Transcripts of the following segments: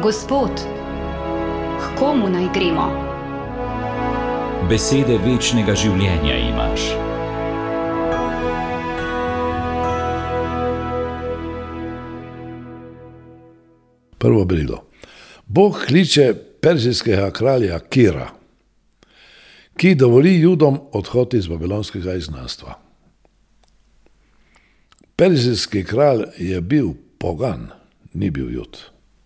Gospod, k komu naj gremo? Besede večnega življenja imaš. Prvo berilo. Bog kliče perzijskega kralja Kira, ki dovoli Judom odhod iz babilonskega izgnanstva. Perzijski kralj je bil pogan, ni bil Jud.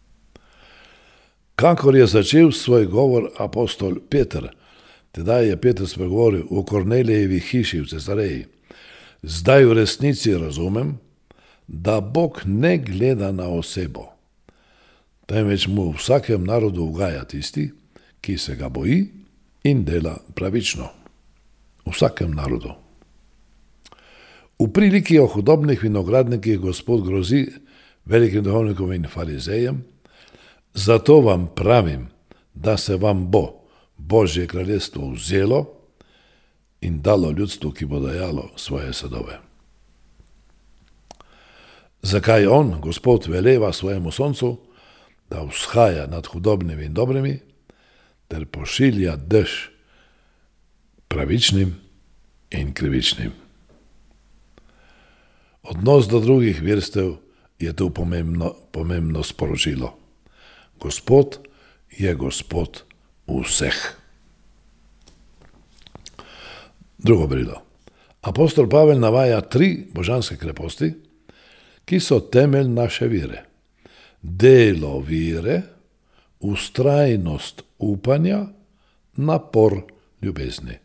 Kakor je začel svoj govor apostol Peter, tedaj je Peter spregovoril o Kornelijevi hiši v Cesareji. Zdaj v resnici razumem, da Bog ne gleda na osebo, temveč mu v vsakem narodu ugaja tisti, ki se ga boji in dela pravično. V vsakem narodu. V priliki o hudobnih vinogradnikih Gospod grozi velikim duhovnikom in farizejem, zato vam pravim, da se vam bo Božje kraljestvo vzelo in dalo ljudstvu, ki bo dajalo svoje sadove. Zakaj on, Gospod, veleva svojemu soncu, da vzhaja nad hudobnimi in dobrimi, ter pošilja dež pravičnim in krivičnim. Odnos do drugih verstev je tu pomembno sporočilo. Gospod je Gospod vseh. Drugo berilo. Apostol Pavel navaja 3 božanske kreposti, ki so temelj naše vire. Delo vire, vztrajnost upanja, napor ljubezni.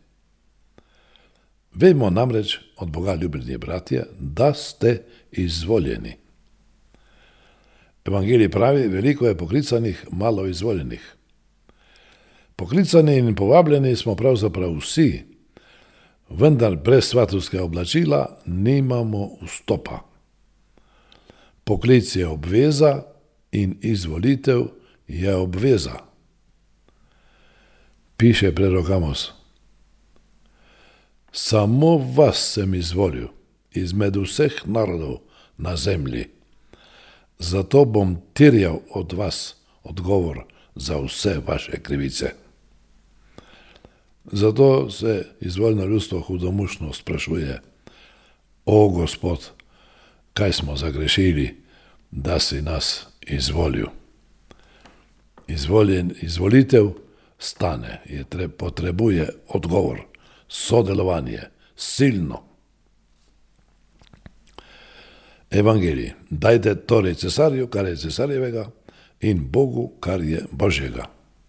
Vemo namreč od Boga, ljubljeni bratje, da ste izvoljeni. Evangelij pravi, veliko je poklicanih, malo izvoljenih. Poklicani in povabljeni smo pravzaprav vsi, vendar brez svatovskega oblačila nimamo vstopa. Poklic je obveza in izvolitev je obveza. Piše prerok Amos. Samo vas sem izvolil izmed vseh narodov na zemlji. Zato bom terjal od vas odgovor za vse vaše krivice. Zato se izvoljeno ljudstvo hudomušno sprašuje: O Gospod, kaj smo zagrešili, da si nas izvolil? Izvolitev stane, potrebuje odgovor, sodelovanje, silno. Evangelij. Dajte torej cesarju, kar je cesarjevega, in Bogu, kar je Božjega.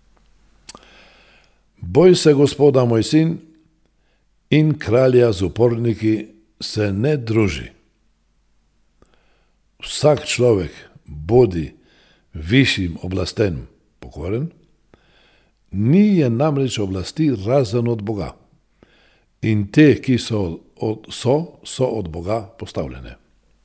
Boj se Gospoda, moj sin, in kralja z uporniki se ne druži. Vsak človek bodi višjim oblastem pokoren, ni je namreč oblasti razen od Boga. In te, ki so od Boga postavljene.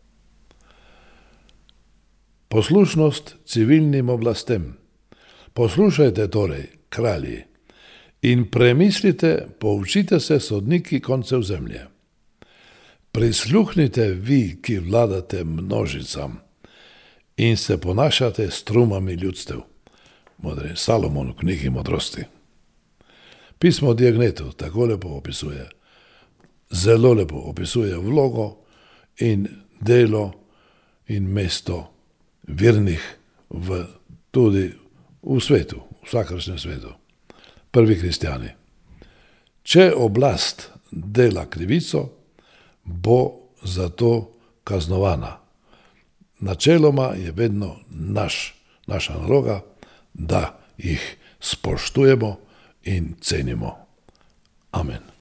Poslušnost civilnim oblastem. Poslušajte torej, kralji, in premislite, poučite se sodniki koncev zemlje. Prisluhnite vi, ki vladate množicam in se ponašate s trumami ljudstev. Modri Salomon v knjigi Modrosti. Pismo Diognetu tako lepo opisuje, zelo lepo opisuje vlogo in delo in mesto vernih tudi v svetu, v vsakršnem svetu. Prvi kristjani. Če oblast dela krivico, bo zato kaznovana. Načeloma je vedno naša naloga, da jih spoštujemo in cenimo. Amen.